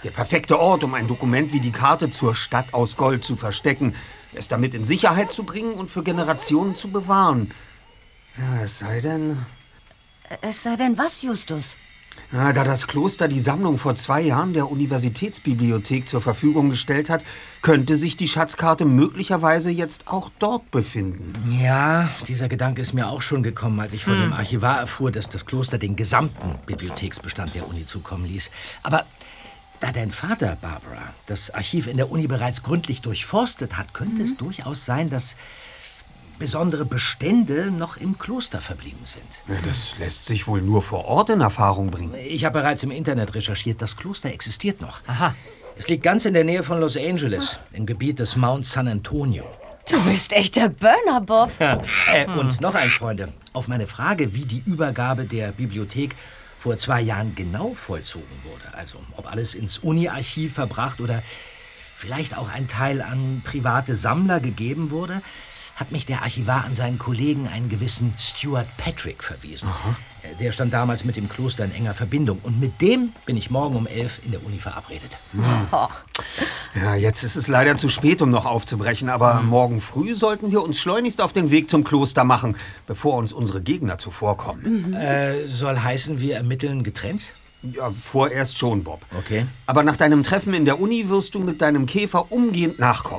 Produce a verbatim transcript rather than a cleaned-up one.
Der perfekte Ort, um ein Dokument wie die Karte zur Stadt aus Gold zu verstecken, es damit in Sicherheit zu bringen und für Generationen zu bewahren. Ja, es sei denn... Es sei denn was, Justus? Ja, da das Kloster die Sammlung vor zwei Jahren der Universitätsbibliothek zur Verfügung gestellt hat, könnte sich die Schatzkarte möglicherweise jetzt auch dort befinden. Ja, dieser Gedanke ist mir auch schon gekommen, als ich von hm. dem Archivar erfuhr, dass das Kloster den gesamten Bibliotheksbestand der Uni zukommen ließ. Aber da dein Vater, Barbara, das Archiv in der Uni bereits gründlich durchforstet hat, könnte hm. es durchaus sein, dass besondere Bestände noch im Kloster verblieben sind. Ja, das lässt sich wohl nur vor Ort in Erfahrung bringen. Ich habe bereits im Internet recherchiert. Das Kloster existiert noch. Aha. Es liegt ganz in der Nähe von Los Angeles, im Gebiet des Mount San Antonio. Du bist echt der Burner, Bob. Ja. Äh, und noch eins, Freunde. Auf meine Frage, wie die Übergabe der Bibliothek vor zwei Jahren genau vollzogen wurde, also ob alles ins Uni-Archiv verbracht oder vielleicht auch ein Teil an private Sammler gegeben wurde, hat mich der Archivar an seinen Kollegen, einen gewissen Stuart Patrick, verwiesen. Aha. Der stand damals mit dem Kloster in enger Verbindung. Und mit dem bin ich morgen um elf in der Uni verabredet. Hm. Ja, jetzt ist es leider zu spät, um noch aufzubrechen. Aber hm. morgen früh sollten wir uns schleunigst auf den Weg zum Kloster machen, bevor uns unsere Gegner zuvorkommen. Mhm. Äh, soll heißen, wir ermitteln getrennt? Ja, vorerst schon, Bob. Okay. Aber nach deinem Treffen in der Uni wirst du mit deinem Käfer umgehend nachkommen.